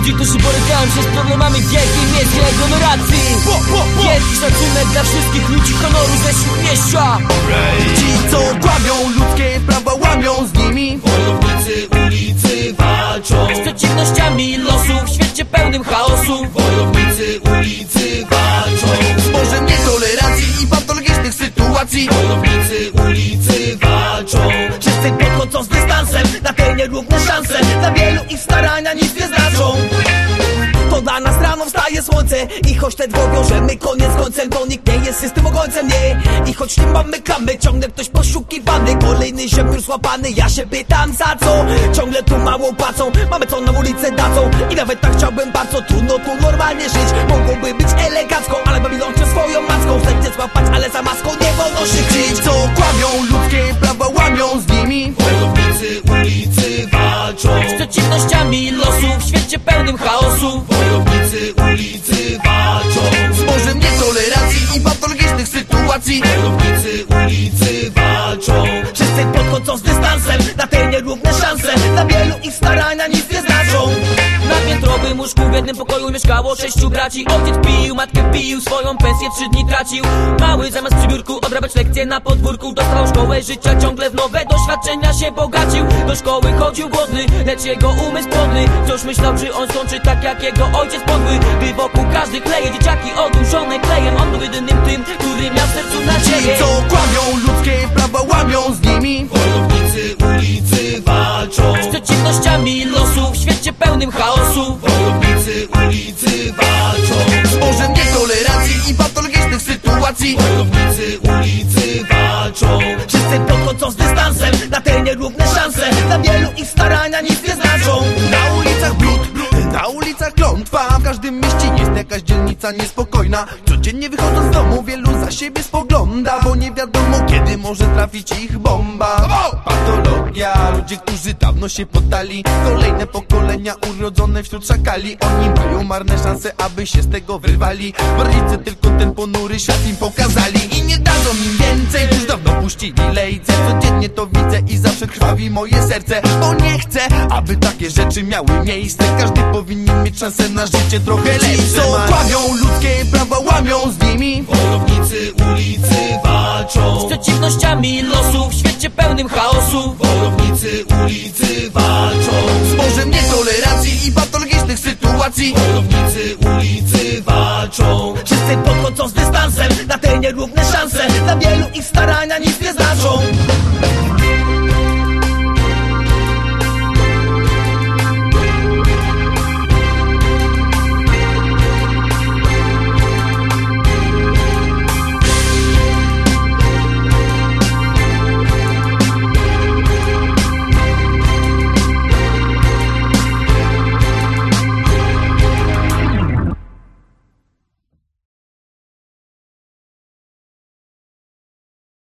ludzi, którzy borykają się z problemami wielkiej miejskiej aglomeracji. Wielki szacunek dla wszystkich ludzi honoru ze Śródmieścia. Ci, co kłamią, ludzkie prawa łamią, z nimi wojownicy ulicy walczą z przeciwnościami losu w świecie pełnym chaosu. Wojownicy ulicy walczą z morzem nietolerancji i patologicznych sytuacji. Wojownicy ulicy walczą Wszyscy podchodzą z dystansem na te nierówne szanse. Dla wielu ich starania nic nie znaczą. To dla nas rano wstaje słońce i choć ledwo wiążemy koniec końcem, to nikt nie jest systemogońcem, nie. I choć nie mamy klamy, ciągle ktoś poszukiwany. Kolejny ziom już złapany, ja się pytam za co. Ciągle tu mało płacą, mamy co na ulicę dadzą. I nawet tak chciałbym bardzo, trudno tu normalnie żyć. Mogłoby być elegancko, ale Babilon się swoją maską chce mnie złapać, ale za maską nie wolno się kryć. Ci, co kłamią, ludzkie prawa łamią, z nimi wojownicy ulicy walczą z przeciwnościami losu w świecie pełnym chaosu. Wojownicy ulicy walczą z morzem nietolerancji i patologicznych sytuacji. Wojownicy ulicy walczą Wszyscy podchodzą z dystansem na te nierówne szanse. Dla wielu ich starania nic nie znaczą. Na piętrowym łóżku w jednym pokoju mieszkało 6 braci. Ojciec pił, matkę pił, swoją pensję 3 dni tracił. Mały zamiast przy biurku odrabiać lekcje na podwórku, dostawał szkołę życia, ciągle w nowe doświadczenia się bogacił. Do szkoły chodził głodny, lecz jego umysł płodny wciąż myślał, czy on skończy tak jak jego ojciec podły. Gdy wokół każdy kleje, dzieciaki odurzone klejem, on był jedynym tym, który miał w sercu nadzieję. Ci, co kłamią, ludzkie prawa łamią, z nimi Wojownicy ulicy walczą z przeciwnościami losu w świecie pełnym chaosu. Wojownicy ulicy walczą z morzem nietolerancji i patologicznych sytuacji. Wojownicy ulicy walczą Wszyscy podchodzą z dystansem na te nierówne szanse. Dla wielu ich starania nic nie znaczą. Na ulicach brud, na ulicach klątwa. W każdym mieście jest jakaś dzielnica niespokojna. Codziennie wychodząc z domu wielu za siebie spogląda, bo nie wiadomo kiedy może trafić ich bomba. Patologia, ludzie, którzy dawno się poddali. Kolejne pokolenia urodzone wśród szakali. Oni mają marne szanse, aby się z tego wyrwali. Rodzice tylko ten ponury świat im pokazali i nie dadzą im więcej. Już dawno puścili lejce. Codziennie to widzę i zawsze krwawi moje serce, bo nie chcę, aby takie rzeczy miały miejsce. Każdy powinien mieć szansę na życie trochę lepsze. Ci, co kłamią, ludzkie prawa łamią, z nimi Wojownicy ulicy walczą Z przeciwnościami losu w świecie pełnym chaosu. Wojownicy ulicy walczą z morzem nietolerancji i patologicznych sytuacji. Wojownicy ulicy walczą Wszyscy podchodzą z dystansem na te nierówne szanse. Dla wielu ich starania nic nie znaczą.